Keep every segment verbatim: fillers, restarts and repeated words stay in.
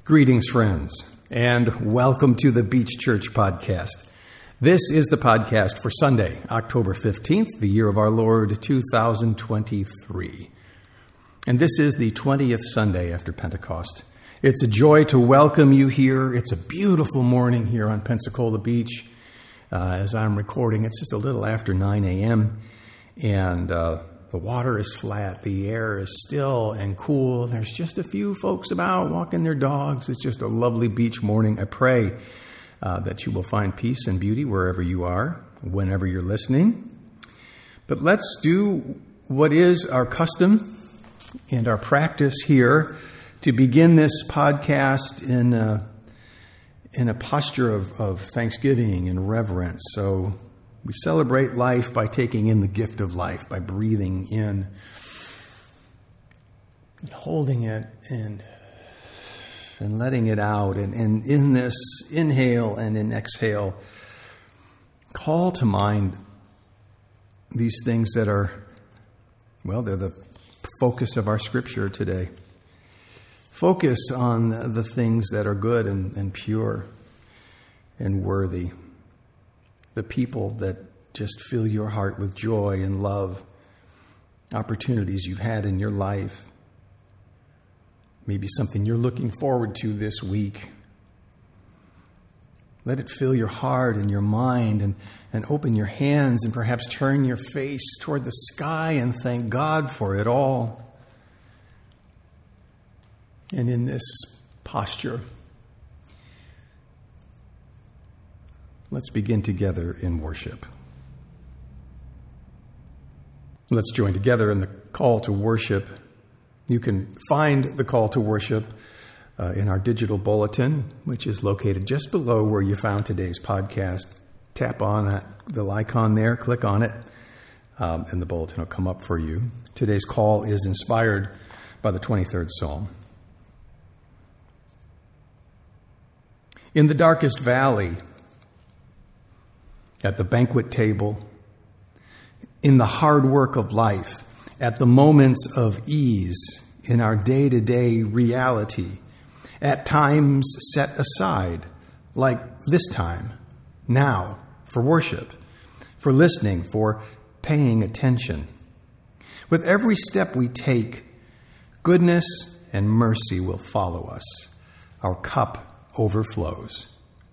Greetings, friends, and welcome to the Beach Church Podcast. This is the podcast for Sunday, October fifteenth, the year of our Lord, two thousand twenty-three. And this is the twentieth Sunday after Pentecost. It's a joy to welcome you here. It's a beautiful morning here on Pensacola Beach. Uh, as I'm recording, it's just a little after nine a.m., and uh, the water is flat. The air is still and cool. There's just a few folks about walking their dogs. It's just a lovely beach morning. I pray uh, that you will find peace and beauty wherever you are, whenever you're listening. But let's do what is our custom and our practice here to begin this podcast in a, in a posture of, of thanksgiving and reverence. So we celebrate life by taking in the gift of life, by breathing in, and holding it and, and letting it out. And, and in this inhale and in exhale, call to mind these things that are, well, they're the focus of our scripture today. Focus on the things that are good and, and pure and worthy. The people that just fill your heart with joy and love, opportunities you've had in your life, maybe something you're looking forward to this week. Let it fill your heart and your mind, and, and open your hands and perhaps turn your face toward the sky and thank God for it all. And in this posture, let's begin together in worship. Let's join together in the call to worship. You can find the call to worship uh, in our digital bulletin, which is located just below where you found today's podcast. Tap on that, the icon there, click on it, um, and the bulletin will come up for you. Today's call is inspired by the twenty-third Psalm. In the darkest valley, at the banquet table, in the hard work of life, at the moments of ease, in our day-to-day reality, at times set aside, like this time, now, for worship, for listening, for paying attention. With every step we take, goodness and mercy will follow us. Our cup overflows.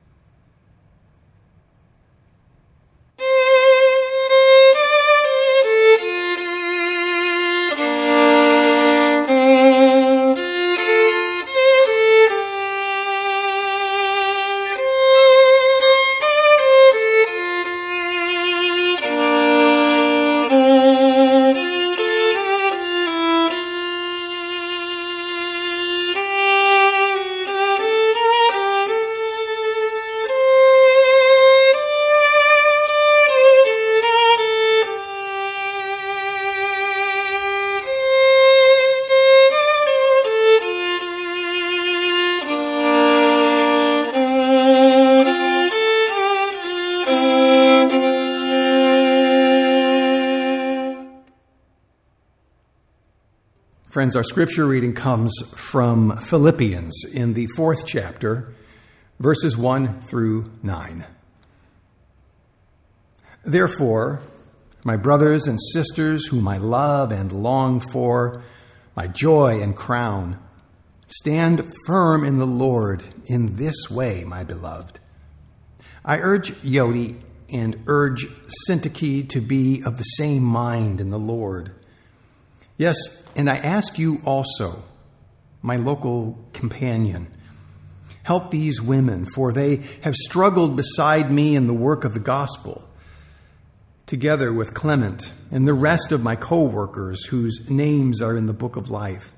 Friends, our scripture reading comes from Philippians in the fourth chapter, verses one through nine. Therefore, my brothers and sisters whom I love and long for, my joy and crown, stand firm in the Lord in this way, my beloved. I urge Yodi and urge Syntyche to be of the same mind in the Lord. Yes, and I ask you also, my local companion, help these women, for they have struggled beside me in the work of the gospel, together with Clement and the rest of my co-workers whose names are in the book of life.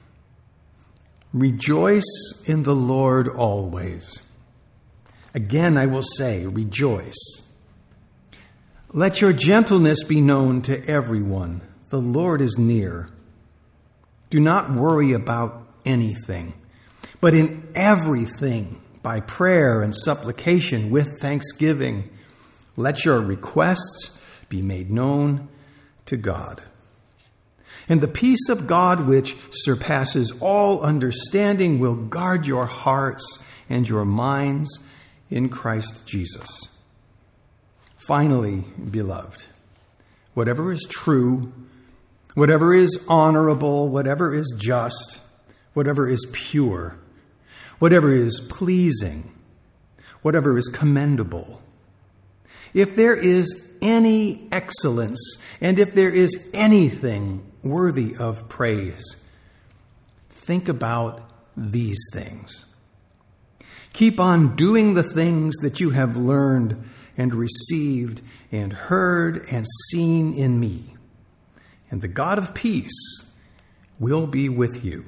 Rejoice in the Lord always. Again, I will say, rejoice. Let your gentleness be known to everyone. The Lord is near. Do not worry about anything, but in everything, by prayer and supplication with thanksgiving, let your requests be made known to God. And the peace of God, which surpasses all understanding, will guard your hearts and your minds in Christ Jesus. Finally, beloved, whatever is true, whatever is honorable, whatever is just, whatever is pure, whatever is pleasing, whatever is commendable, if there is any excellence, and if there is anything worthy of praise, think about these things. Keep on doing the things that you have learned and received and heard and seen in me, and the God of peace will be with you.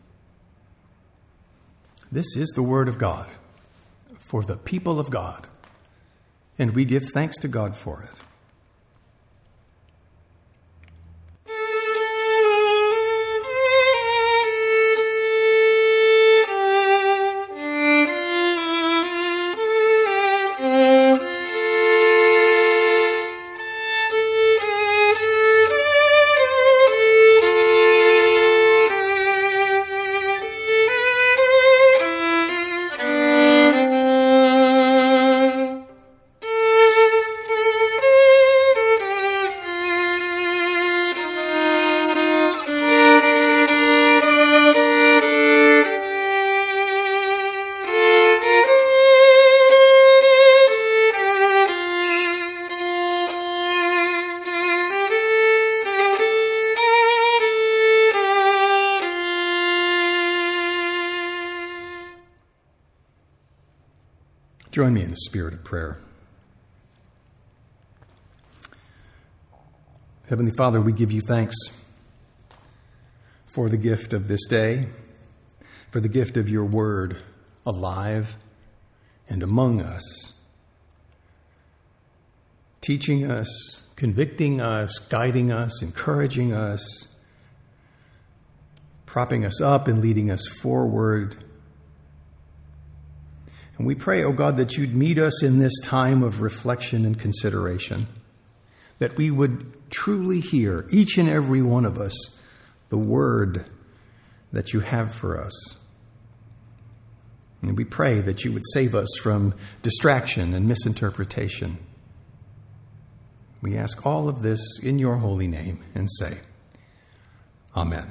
This is the word of God for the people of God, and we give thanks to God for it. Join me in a spirit of prayer. Heavenly Father, we give you thanks for the gift of this day, for the gift of your word alive and among us, teaching us, convicting us, guiding us, encouraging us, propping us up and leading us forward. And we pray, O God, that you'd meet us in this time of reflection and consideration, that we would truly hear, each and every one of us, the word that you have for us. And we pray that you would save us from distraction and misinterpretation. We ask all of this in your holy name and say, Amen.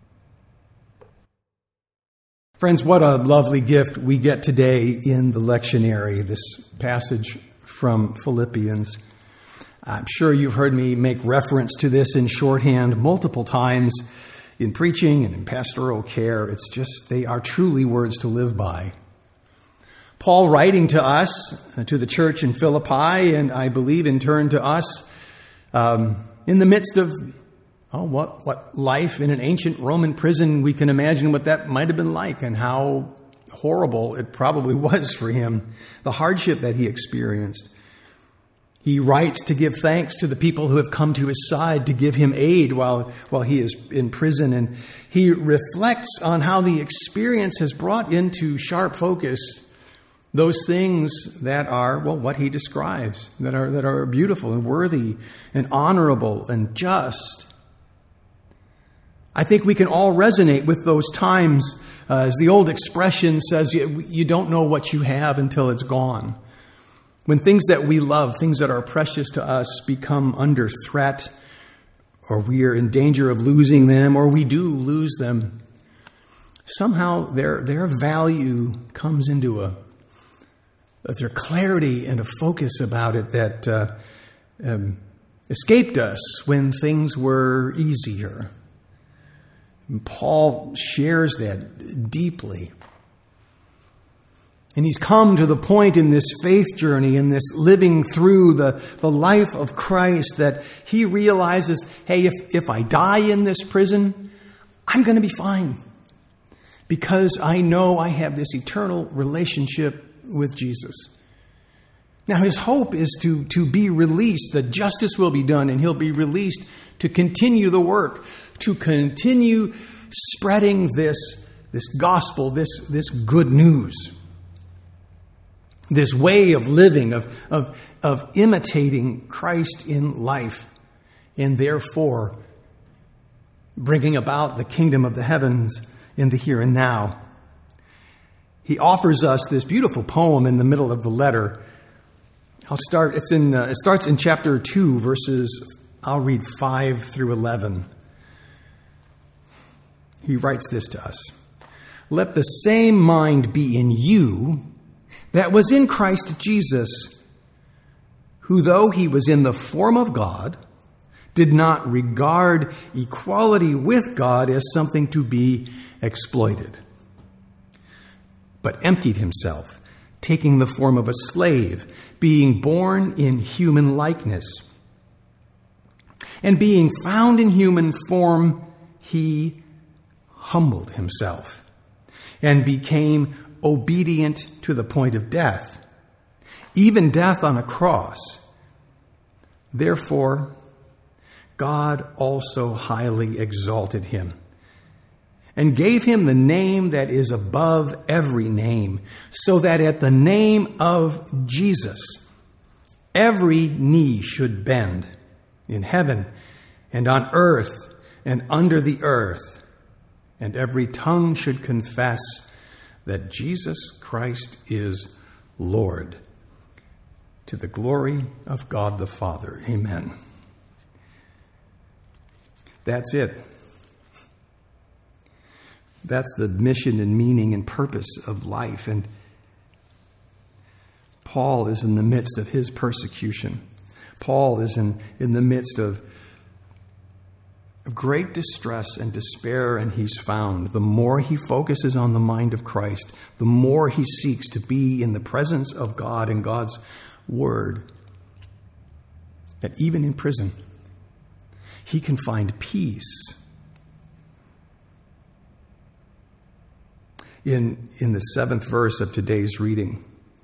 Friends, what a lovely gift we get today in the lectionary, this passage from Philippians. I'm sure you've heard me make reference to this in shorthand multiple times in preaching and in pastoral care. It's just, they are truly words to live by. Paul writing to us, to the church in Philippi, and I believe in turn to us, um, in the midst of Oh, what, what life in an ancient Roman prison, we can imagine what that might have been like and how horrible it probably was for him, the hardship that he experienced. He writes to give thanks to the people who have come to his side to give him aid while, while he is in prison. And he reflects on how the experience has brought into sharp focus those things that are, well, what he describes, that are, that are beautiful and worthy and honorable and just. I think we can all resonate with those times, uh, as the old expression says, you, you don't know what you have until it's gone. When things that we love, things that are precious to us, become under threat, or we are in danger of losing them, or we do lose them, somehow their their value comes into a, their clarity and a focus about it that uh, um, escaped us when things were easier. And Paul shares that deeply. And he's come to the point in this faith journey, in this living through the, the life of Christ, that he realizes, hey, if, if I die in this prison, I'm going to be fine. Because I know I have this eternal relationship with Jesus. Now his hope is to, to be released, that justice will be done, and he'll be released to continue the work, to continue spreading this, this gospel, this, this good news, this way of living, of, of, of imitating Christ in life, and therefore bringing about the kingdom of the heavens in the here and now. He offers us this beautiful poem in the middle of the letter. I'll start, it's in, uh, it starts in chapter two, verses, I'll read five through eleven. He writes this to us. Let the same mind be in you that was in Christ Jesus, who though he was in the form of God, did not regard equality with God as something to be exploited, but emptied himself, taking the form of a slave, being born in human likeness. And being found in human form, he humbled himself and became obedient to the point of death, even death on a cross. Therefore, God also highly exalted him and gave him the name that is above every name, so that at the name of Jesus, every knee should bend in heaven and on earth and under the earth, and every tongue should confess that Jesus Christ is Lord, to the glory of God the Father. Amen. That's it. That's the mission and meaning and purpose of life. And Paul is in the midst of his persecution. Paul is in, in the midst of, of great distress and despair, and he's found. The more he focuses on the mind of Christ, the more he seeks to be in the presence of God and God's word, that even in prison, he can find peace. In, in the seventh verse of today's reading,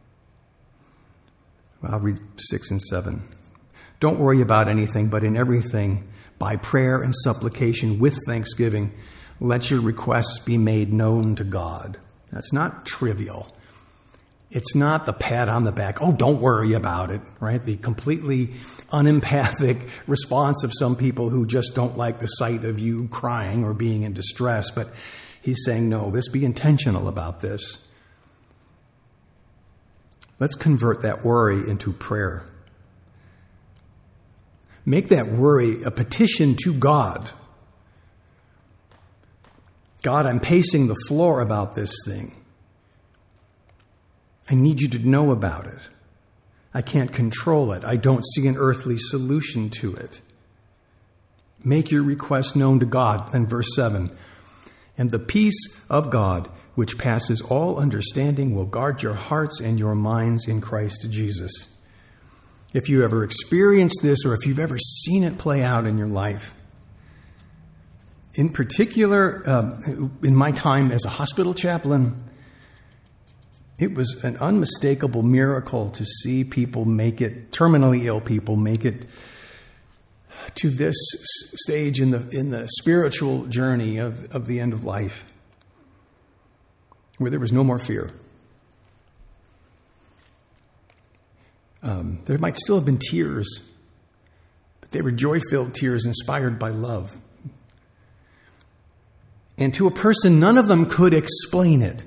I'll read six and seven. Don't worry about anything, but in everything, by prayer and supplication with thanksgiving, let your requests be made known to God. That's not trivial. It's not the pat on the back. Oh, don't worry about it, right? The completely unempathic response of some people who just don't like the sight of you crying or being in distress. But he's saying, no, let's be intentional about this. Let's convert that worry into prayer. Make that worry a petition to God. God, I'm pacing the floor about this thing. I need you to know about it. I can't control it. I don't see an earthly solution to it. Make your request known to God. Then verse seven. And the peace of God, which passes all understanding, will guard your hearts and your minds in Christ Jesus. If you ever experienced this, or if you've ever seen it play out in your life, in particular, uh, in my time as a hospital chaplain, it was an unmistakable miracle to see people make it, terminally ill people make it to this stage in the in the spiritual journey of, of the end of life, where there was no more fear. Um, there might still have been tears, but they were joy-filled tears inspired by love. And to a person, none of them could explain it.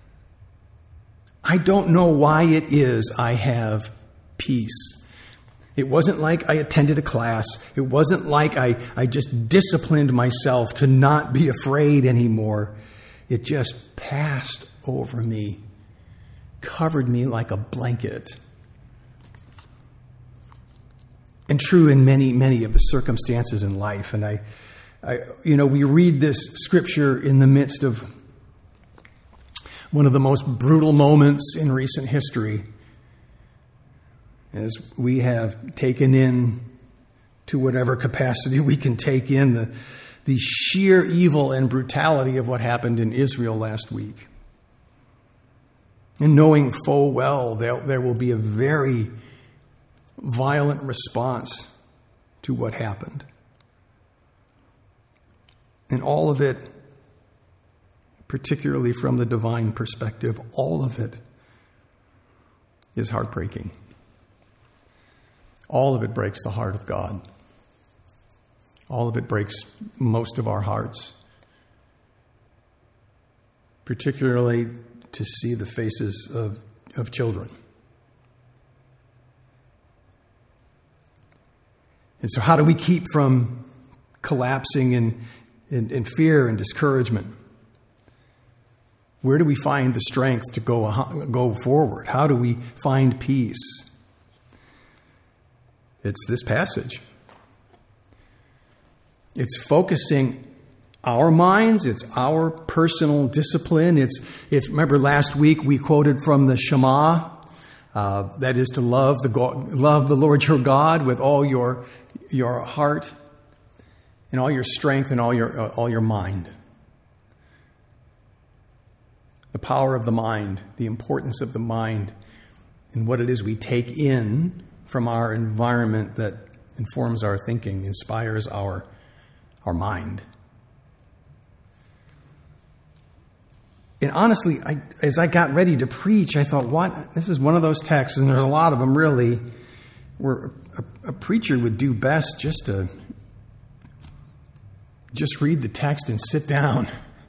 I don't know why it is I have peace. It wasn't like I attended a class. It wasn't like I, I just disciplined myself to not be afraid anymore. It just passed over me, covered me like a blanket. And true in many, many of the circumstances in life. And I, I, you know, we read this scripture in the midst of one of the most brutal moments in recent history, as we have taken in, to whatever capacity we can take in, the, the sheer evil and brutality of what happened in Israel last week. And knowing full well there, there will be a very violent response to what happened. And all of it, particularly from the divine perspective, all of it is heartbreaking. All of it breaks the heart of God. All of it breaks most of our hearts, particularly to see the faces of, of children. And so how do we keep from collapsing in, in, in fear and discouragement? Where do we find the strength to go, go forward? How do we find peace? It's this passage. It's focusing our minds. It's our personal discipline. It's, it's remember last week we quoted from the Shema, uh, that is to love the God, love the Lord your God with all your your heart and all your strength and all your uh, all your mind. The power of the mind, the importance of the mind, and what it is we take in from our environment that informs our thinking, inspires our our mind. And honestly, I, as I got ready to preach, I thought, what? This is one of those texts, and there's a lot of them really, where a, a preacher would do best just to just read the text and sit down.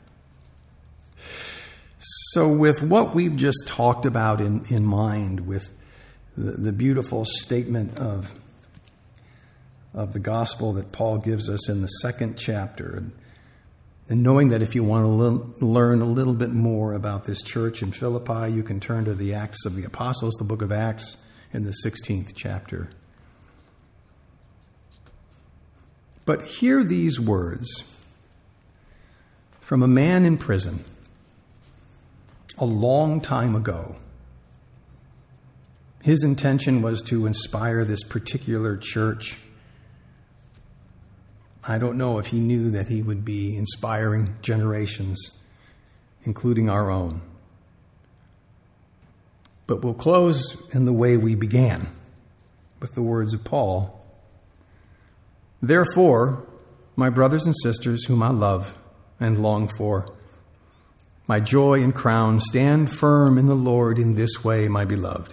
So with what we've just talked about in, in mind, with the, the beautiful statement of, of the gospel that Paul gives us in the second chapter, and, and knowing that if you want to le- learn a little bit more about this church in Philippi, you can turn to the Acts of the Apostles, the book of Acts, in the sixteenth chapter. But hear these words from a man in prison a long time ago. His intention was to inspire this particular church. I don't know if he knew that he would be inspiring generations, including our own. But we'll close in the way we began, with the words of Paul. Therefore, my brothers and sisters whom I love and long for, my joy and crown, stand firm in the Lord in this way, my beloved.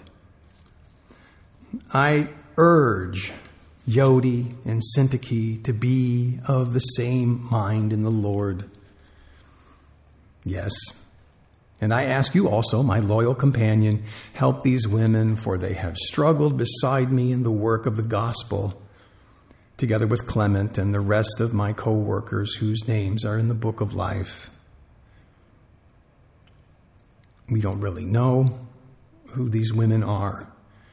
I urge Yodi and Syntyche to be of the same mind in the Lord. Yes, and I ask you also, my loyal companion, help these women, for they have struggled beside me in the work of the gospel, together with Clement and the rest of my co-workers whose names are in the book of life. We don't really know who these women are.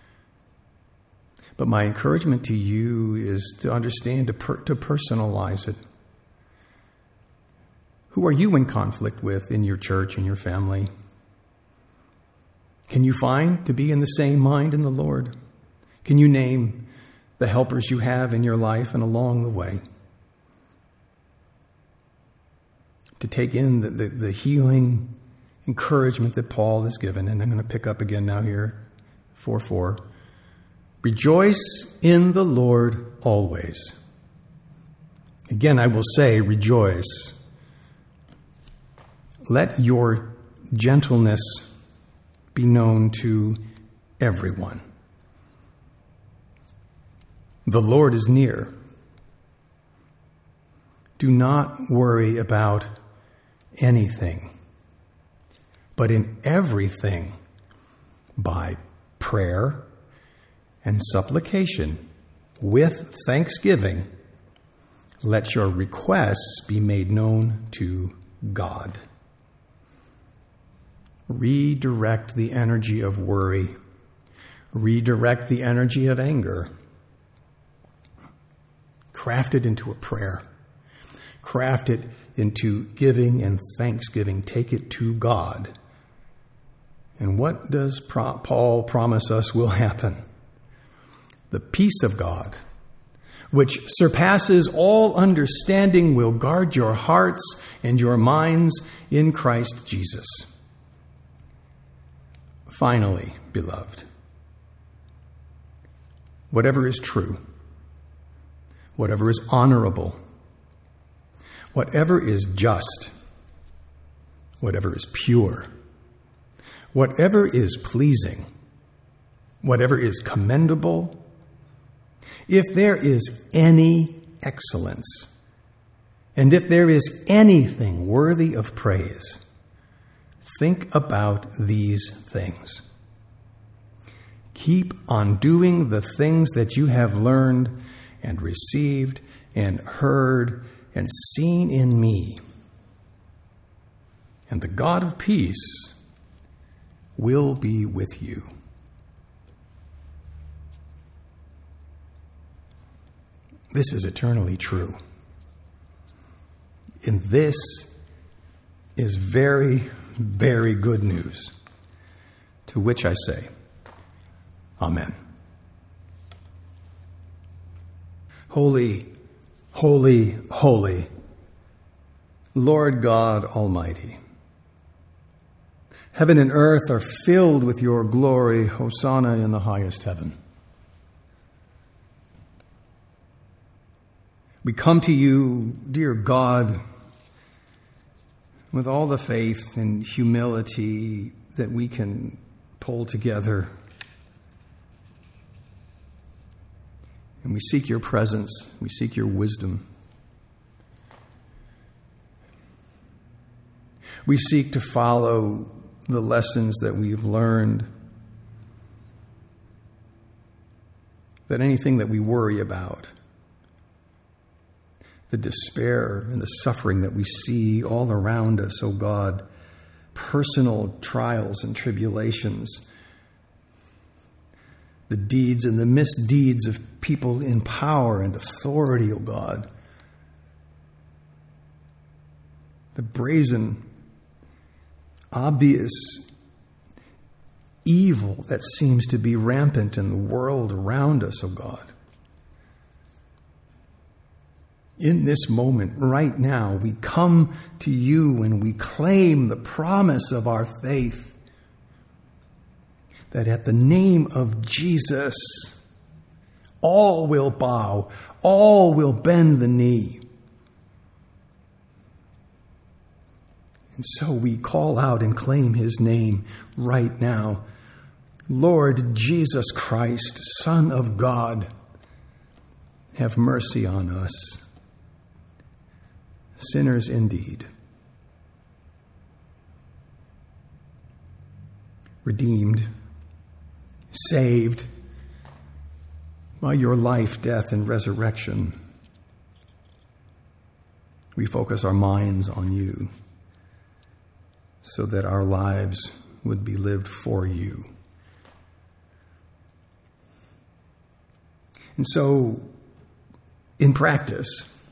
But my encouragement to you is to understand, to, per, to personalize it. Who are you in conflict with in your church and your family? Can you find to be in the same mind in the Lord? Can you name the helpers you have in your life and along the way? To take in the, the, the healing encouragement that Paul has given. And I'm going to pick up again now here, four four. Rejoice in the Lord always. Again, I will say, rejoice. Let your gentleness be known to everyone. The Lord is near. Do not worry about anything, but in everything, by prayer and supplication, with thanksgiving, let your requests be made known to God. Redirect the energy of worry. Redirect the energy of anger. Craft it into a prayer. Craft it into giving and thanksgiving. Take it to God. And what does Paul promise us will happen? The peace of God, which surpasses all understanding, will guard your hearts and your minds in Christ Jesus. Finally, beloved, whatever is true, whatever is honorable, whatever is just, whatever is pure, whatever is pleasing, whatever is commendable, if there is any excellence, And if there is anything worthy of praise, think about these things. Keep on doing the things that you have learned and received and heard and seen in me. And the God of peace will be with you. This is eternally true. And this is very, very good news, to which I say, Amen. Holy, holy, holy, Lord God Almighty. Heaven and earth are filled with your glory. Hosanna in the highest heaven. We come to you, dear God, with all the faith and humility that we can pull together. And we seek your presence. We seek your wisdom. We seek to follow the lessons that we've learned. That anything that we worry about, the despair and the suffering that we see all around us, oh God, personal trials and tribulations, the deeds and the misdeeds of people in power and authority, oh God, the brazen, obvious evil that seems to be rampant in the world around us, oh God. In this moment, right now, we come to you and we claim the promise of our faith that at the name of Jesus, all will bow, all will bend the knee. And so we call out and claim his name right now. Lord Jesus Christ, Son of God, have mercy on us. Sinners indeed. Redeemed, saved by your life, death, and resurrection. We focus our minds on you so that our lives would be lived for you. And so, in practice,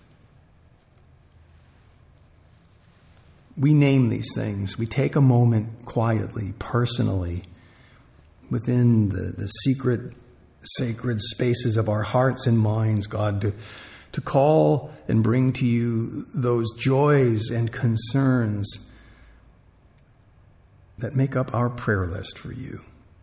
we name these things. We take a moment quietly, personally, within the, the secret, sacred spaces of our hearts and minds, God, to, to call and bring to you those joys and concerns that make up our prayer list for you.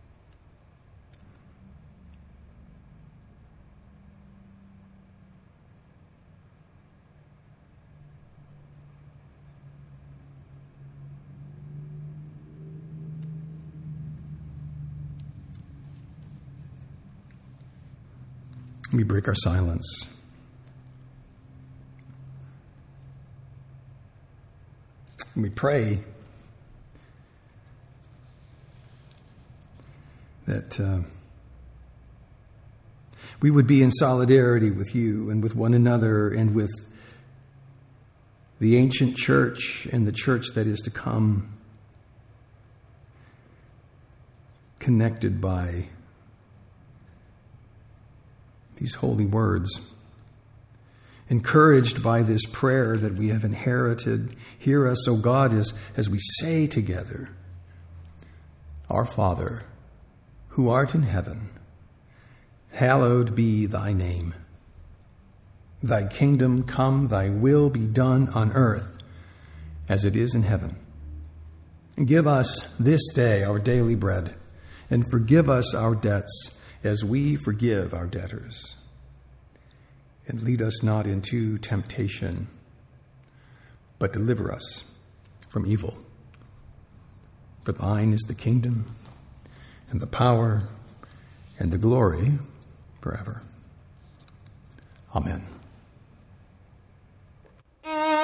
We break our silence. We pray that uh, we would be in solidarity with you and with one another and with the ancient church and the church that is to come, connected by these holy words, encouraged by this prayer that we have inherited. Hear us, O God, as, as we say together, Our Father, who art in heaven, hallowed be thy name. Thy kingdom come, thy will be done on earth as it is in heaven. Give us this day our daily bread, and forgive us our debts as we forgive our debtors. And lead us not into temptation, but deliver us from evil. For thine is the kingdom, and the power, and the glory forever. Amen.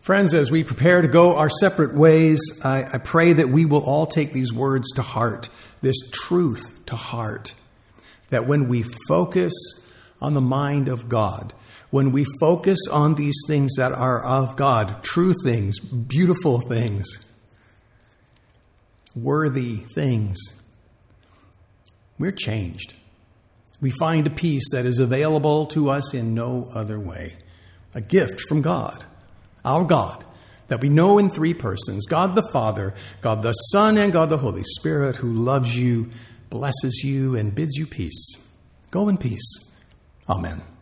Friends, as we prepare to go our separate ways, I, I pray that we will all take these words to heart, this truth to heart, that when we focus on the mind of God, when we focus on these things that are of God, true things, beautiful things, worthy things, we're changed. We find a peace that is available to us in no other way, a gift from God. Our God, that we know in three persons, God the Father, God the Son, and God the Holy Spirit, who loves you, blesses you, and bids you peace. Go in peace. Amen.